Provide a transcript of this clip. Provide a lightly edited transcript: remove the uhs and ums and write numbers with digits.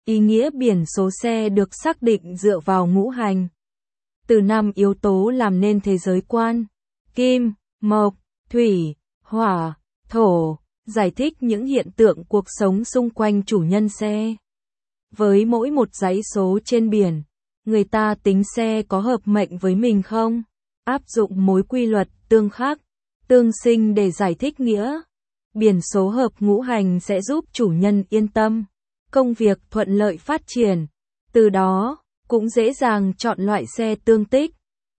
Ý nghĩa biển số xe được xác định dựa vào ngũ hành. Từ 5 yếu tố làm nên thế giới quan: kim, mộc, thủy, hỏa, thổ, giải thích những hiện tượng cuộc sống xung quanh chủ nhân xe. Với mỗi một dãy số trên biển, người ta tính xe có hợp mệnh với mình không? Áp dụng mối quy luật tương khắc, tương sinh để giải thích nghĩa. Biển số hợp ngũ hành sẽ giúp chủ nhân yên tâm, công việc thuận lợi phát triển. Từ đó, cũng dễ dàng chọn loại xe tương thích.